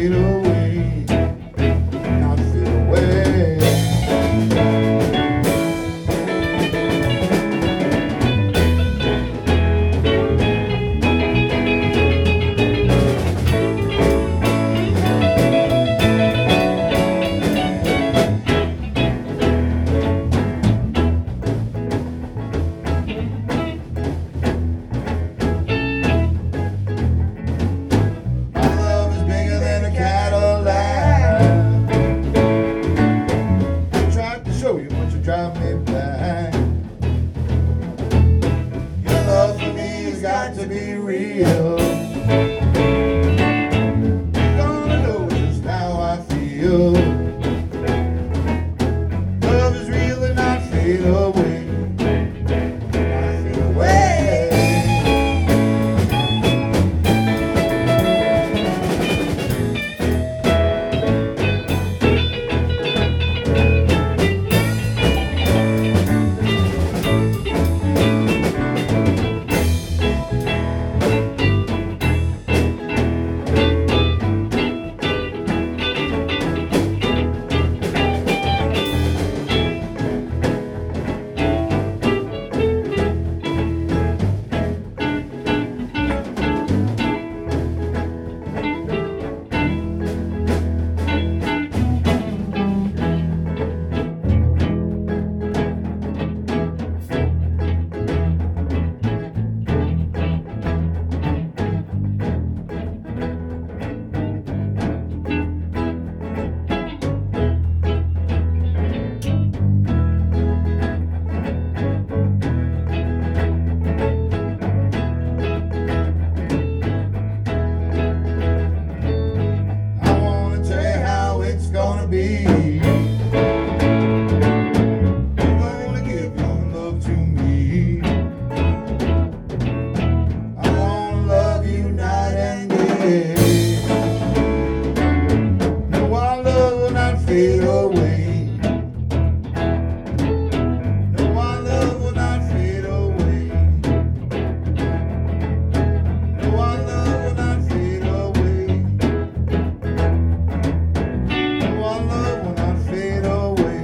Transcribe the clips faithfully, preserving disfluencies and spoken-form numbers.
fade away, not fade away. Drive me back. Your love for me has got to be real. You're gonna know just how I feel. Love is real and not fade away, not fade away. Fade away. No, our love will not fade away. No, our love will not fade away. No, our love will not fade away.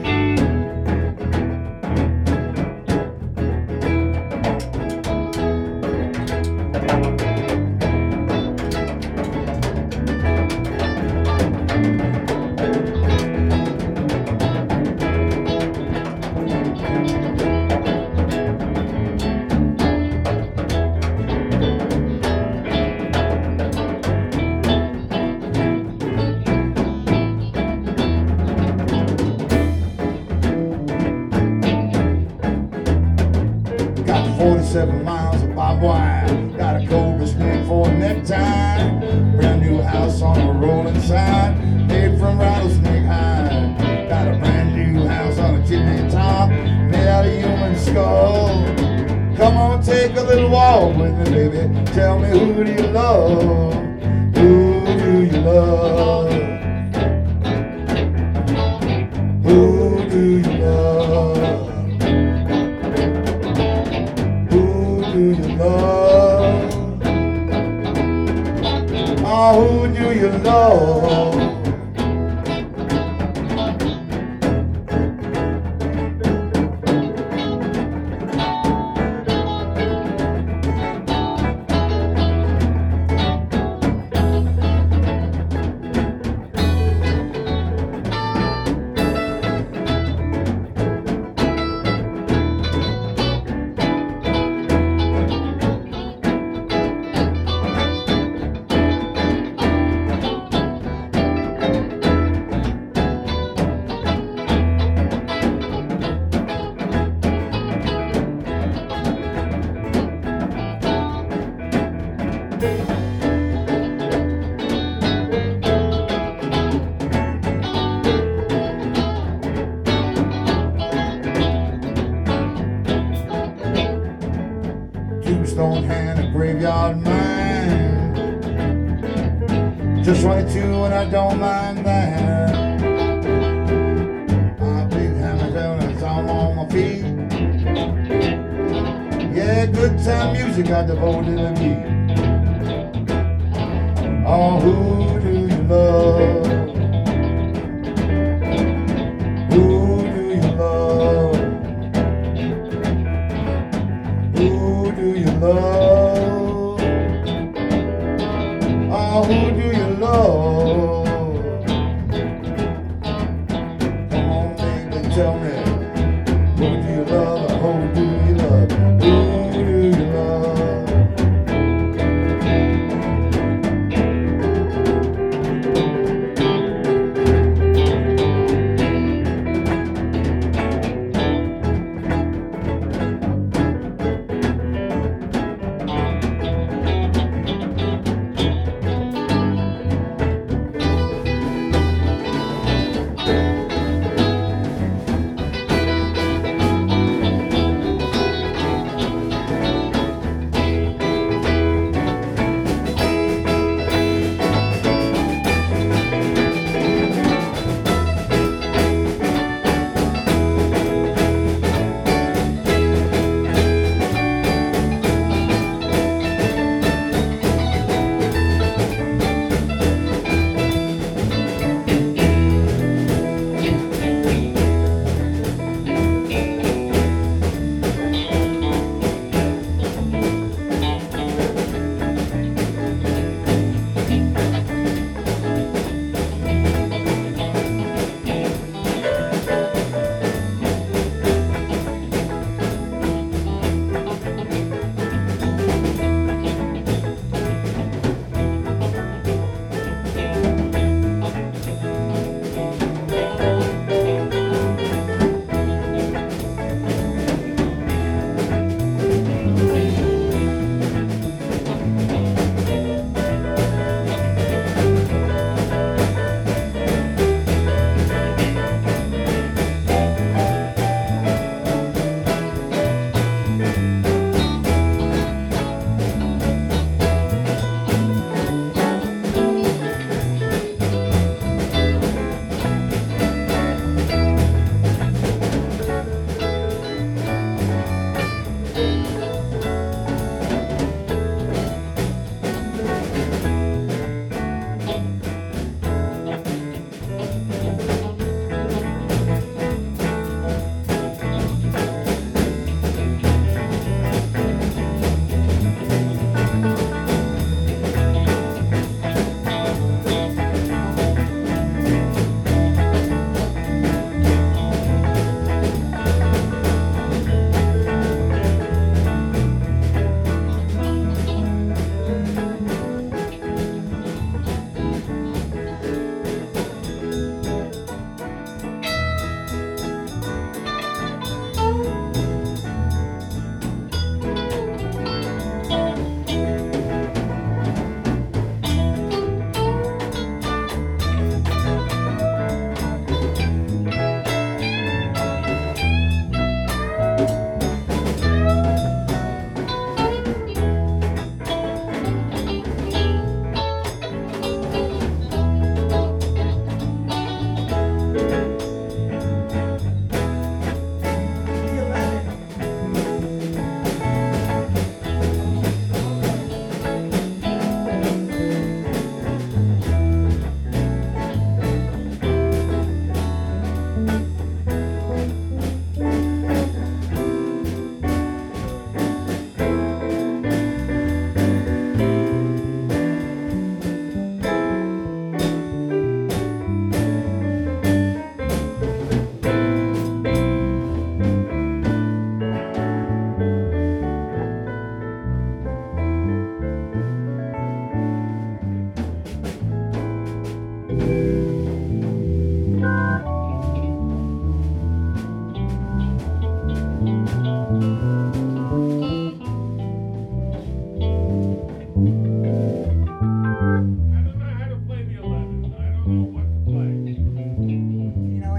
forty-seven miles of barbed wire, got a cobra snake for a necktie, brand new house on a rolling side, made from rattlesnake hide, got a brand new house on a chimney top, made out of human skull. Come on, take a little walk with me, baby, tell me, who do you love? Who do you love? Who do you love? Who do you love? Oh, who do you love? Tombstone hand, a graveyard mine. Just twenty-two and I don't mind that. My big hammer down and I'm on my feet. Yeah, good time music I devoted to me. Oh, who do you love?